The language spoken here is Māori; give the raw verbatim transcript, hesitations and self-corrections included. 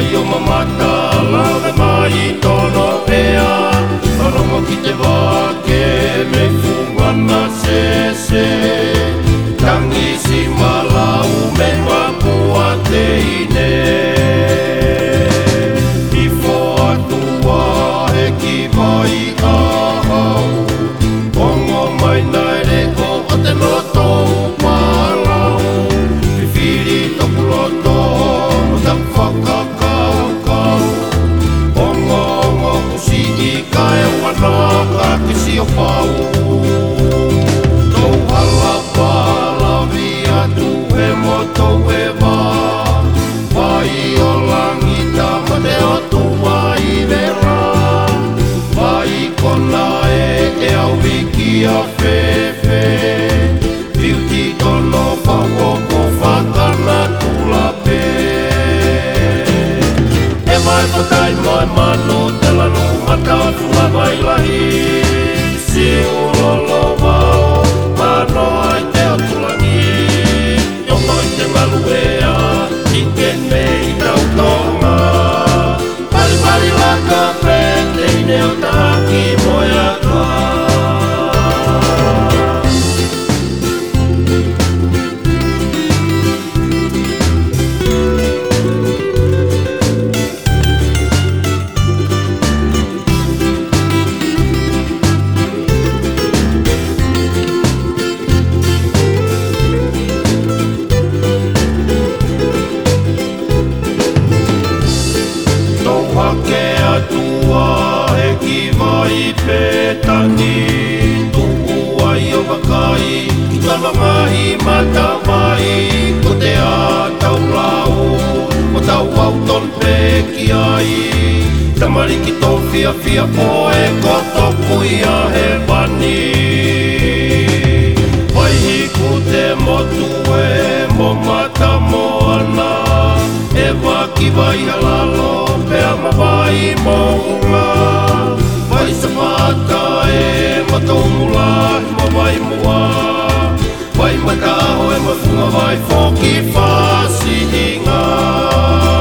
o mamata lawe mai tono ea Tarongo ki te wā ke me fungana sese Tangisi malau me mapua te ine Ifo atua he ki vai ahau Pongo mai nai re ko o te loto malau Whiwhiri toku loto mo ta whakakau kau Pongo ngo kusi i kai wana ka kisi o pau Tau hala pala via tu he moto e wā Vai o langita ma te o tua i vera Vai kona e e au wiki a whewhe Viuti tono whako ko whakana tula pē E mai whakai mai mano te lanu mata tua mai lahi Si ulolo wao mano ai te o tulangi Yongo i te malu ea Ingen me i tau tonga Pari pari laka pete i ne o taki moia ka Hake atua he ki vai petani Tuku ai o wakai ki tala mahi mata mai Ko te a tau lau o tau au ton pe ki ai Tamari ki tō fia fia poe ko toku ia he wani Waihi ku te motu e mo mata mo ana E waki vai halalo Pea ma vai mounga Vai sapata e mataumula Ma vai mua Vai mataho e mafunga vai foki fasi inga